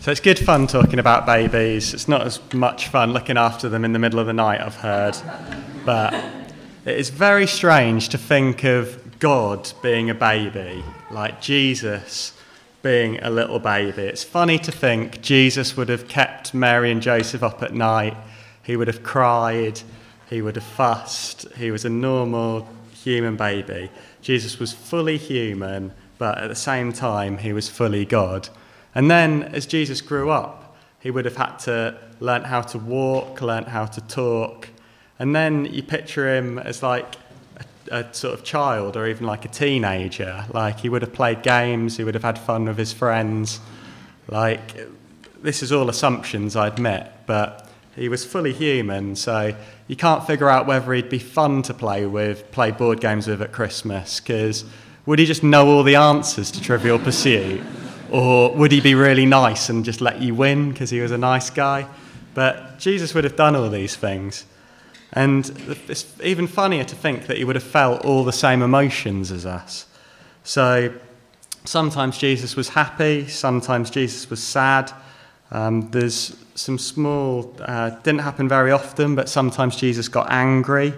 So it's good fun talking about babies. It's not as much fun looking after them in the middle of the night, I've heard. But it is very strange to think of God being a baby, like Jesus being a little baby. It's funny to think Jesus would have kept Mary and Joseph up at night. He would have cried. He would have fussed. He was a normal human baby. Jesus was fully human, but at the same time, he was fully God. And then, as Jesus grew up, he would have had to learn how to walk, learn how to talk. And then you picture him as like a sort of child or even like a teenager. Like, he would have played games, he would have had fun with his friends. Like, this is all assumptions, I admit, but he was fully human, so you can't figure out whether he'd be fun to play board games with at Christmas, because would he just know all the answers to Trivial Pursuit? Or would he be really nice and just let you win because he was a nice guy? But Jesus would have done all these things. And it's even funnier to think that he would have felt all the same emotions as us. So sometimes Jesus was happy, sometimes Jesus was sad. There's some small, didn't happen very often, but sometimes Jesus got angry.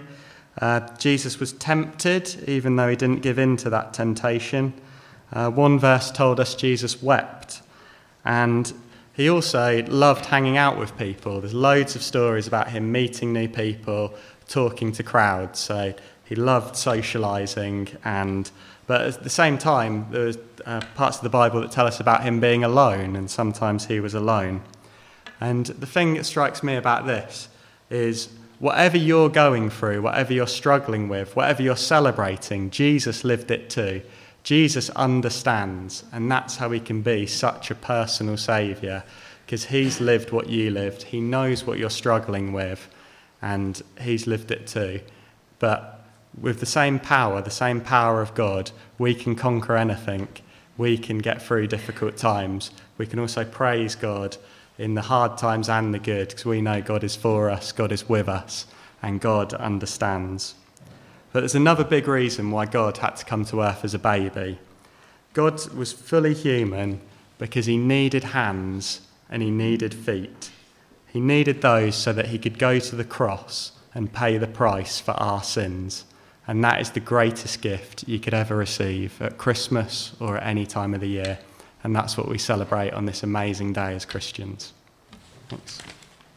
Jesus was tempted, even though he didn't give in to that temptation. One verse told us Jesus wept, and he also loved hanging out with people. There's loads of stories about him meeting new people, talking to crowds, so he loved socialising, but at the same time, there's parts of the Bible that tell us about him being alone, and sometimes he was alone. And the thing that strikes me about this is whatever you're going through, whatever you're struggling with, whatever you're celebrating, Jesus lived it too. Jesus understands, and that's how he can be such a personal saviour, because he's lived what you lived. He knows what you're struggling with, and he's lived it too. But with the same power of God, we can conquer anything. We can get through difficult times. We can also praise God in the hard times and the good, because we know God is for us, God is with us, and God understands. But there's another big reason why God had to come to earth as a baby. God was fully human because he needed hands and he needed feet. He needed those so that he could go to the cross and pay the price for our sins. And that is the greatest gift you could ever receive at Christmas or at any time of the year. And that's what we celebrate on this amazing day as Christians. Thanks.